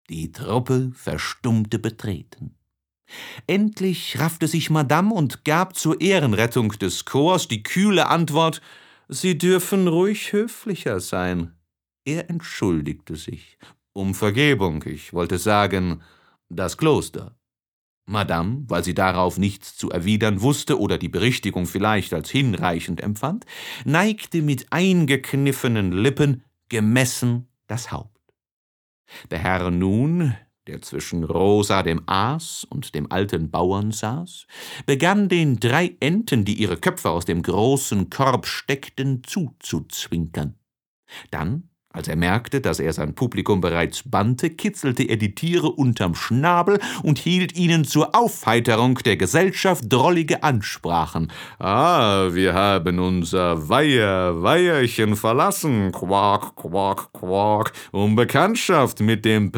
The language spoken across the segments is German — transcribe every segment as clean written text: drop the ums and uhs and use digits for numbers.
Die Truppe verstummte betreten. Endlich raffte sich Madame und gab zur Ehrenrettung des Chors die kühle Antwort: »Sie dürfen ruhig höflicher sein.« Er entschuldigte sich. »Um Vergebung, ich wollte sagen, das Kloster.« Madame, weil sie darauf nichts zu erwidern wusste oder die Berichtigung vielleicht als hinreichend empfand, neigte mit eingekniffenen Lippen gemessen das Haupt. Der Herr nun, der zwischen Rosa dem Aas und dem alten Bauern saß, begann den 3 Enten, die ihre Köpfe aus dem großen Korb steckten, zuzuzwinkern. Dann, als er merkte, dass er sein Publikum bereits bannte, kitzelte er die Tiere unterm Schnabel und hielt ihnen zur Aufheiterung der Gesellschaft drollige Ansprachen. »Ah, wir haben unser Weierchen verlassen, quak, quak, quak, um Bekanntschaft mit dem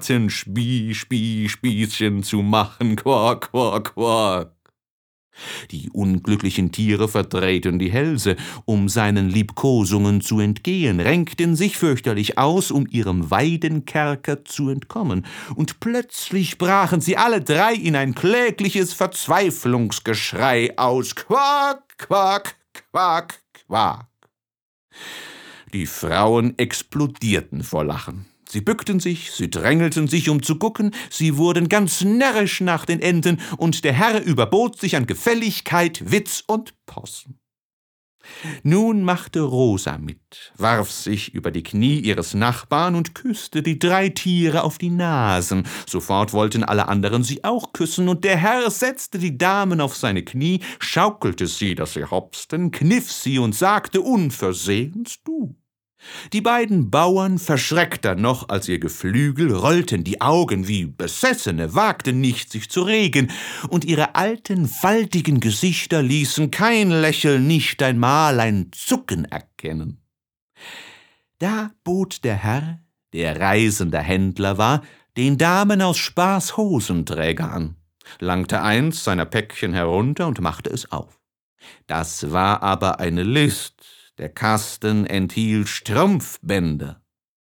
Bratenspießchen zu machen, quak, quak, quak.« Die unglücklichen Tiere verdrehten die Hälse, um seinen Liebkosungen zu entgehen, renkten sich fürchterlich aus, um ihrem Weidenkerker zu entkommen, und plötzlich brachen sie alle 3 in ein klägliches Verzweiflungsgeschrei aus. Quak, quak, quak, quak. Die Frauen explodierten vor Lachen. Sie bückten sich, sie drängelten sich, um zu gucken, sie wurden ganz närrisch nach den Enten, und der Herr überbot sich an Gefälligkeit, Witz und Possen. Nun machte Rosa mit, warf sich über die Knie ihres Nachbarn und küsste die 3 Tiere auf die Nasen. Sofort wollten alle anderen sie auch küssen, und der Herr setzte die Damen auf seine Knie, schaukelte sie, dass sie hopsten, kniff sie und sagte unversehens »Du«. Die beiden Bauern, verschreckter noch als ihr Geflügel, rollten die Augen wie Besessene, wagten nicht, sich zu regen, und ihre alten, faltigen Gesichter ließen kein Lächeln, nicht einmal ein Zucken erkennen. Da bot der Herr, der reisender Händler war, den Damen aus Spaß Hosenträger an, langte eins seiner Päckchen herunter und machte es auf. Das war aber eine List. Der Kasten enthielt Strumpfbänder.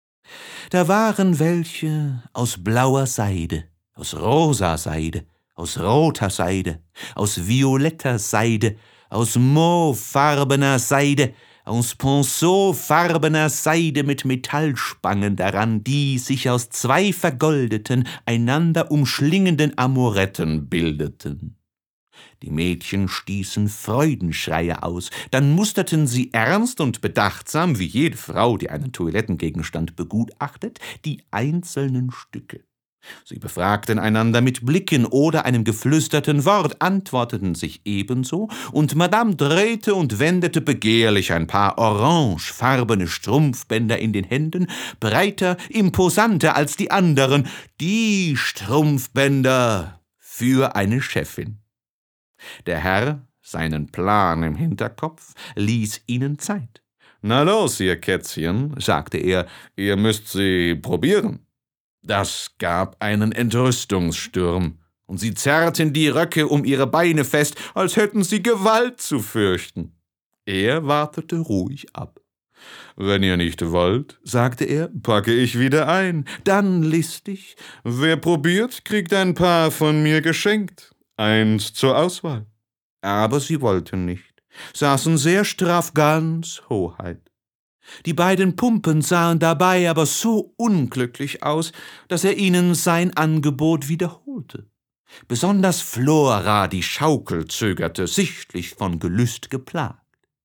Da waren welche aus blauer Seide, aus rosa Seide, aus roter Seide, aus violetter Seide, aus mauvefarbener Seide, aus ponceaufarbener Seide mit Metallspangen daran, die sich aus 2 vergoldeten, einander umschlingenden Amoretten bildeten. Die Mädchen stießen Freudenschreie aus, dann musterten sie ernst und bedachtsam, wie jede Frau, die einen Toilettengegenstand begutachtet, die einzelnen Stücke. Sie befragten einander mit Blicken oder einem geflüsterten Wort, antworteten sich ebenso, und Madame drehte und wendete begehrlich ein paar orangefarbene Strumpfbänder in den Händen, breiter, imposanter als die anderen, die Strumpfbänder für eine Chefin. Der Herr, seinen Plan im Hinterkopf, ließ ihnen Zeit. »Na los, ihr Kätzchen«, sagte er, »ihr müsst sie probieren.« Das gab einen Entrüstungssturm, und sie zerrten die Röcke um ihre Beine fest, als hätten sie Gewalt zu fürchten. Er wartete ruhig ab. »Wenn ihr nicht wollt«, sagte er, »packe ich wieder ein. Dann listig, wer probiert, kriegt ein Paar von mir geschenkt. 1 zur Auswahl.« Aber sie wollten nicht, saßen sehr straff, ganz Hoheit. Die beiden Pumpen sahen dabei aber so unglücklich aus, dass er ihnen sein Angebot wiederholte. Besonders Flora, die Schaukel, zögerte, sichtlich von Gelüst geplagt.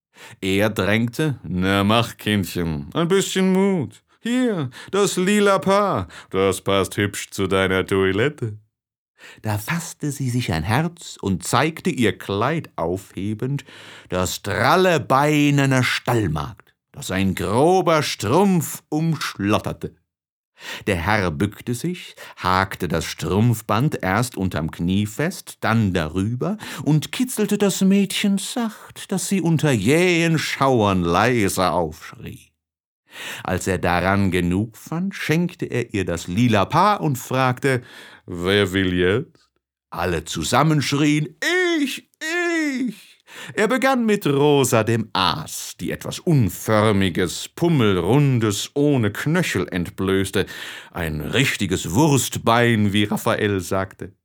Er drängte, »Na mach, Kindchen, ein bisschen Mut. Hier, das lila Paar, das passt hübsch zu deiner Toilette.« Da fasste sie sich ein Herz und zeigte ihr Kleid aufhebend das dralle Bein einer Stallmagd, das ein grober Strumpf umschlotterte. Der Herr bückte sich, hakte das Strumpfband erst unterm Knie fest, dann darüber und kitzelte das Mädchen sacht, dass sie unter jähen Schauern leise aufschrie. Als er daran genug fand, schenkte er ihr das lila Paar und fragte, »Wer will jetzt?« Alle zusammen schrien, »Ich, ich!« Er begann mit Rosa dem Aas, die etwas Unförmiges, Pummelrundes, ohne Knöchel entblößte, ein richtiges Wurstbein, wie Raphael sagte.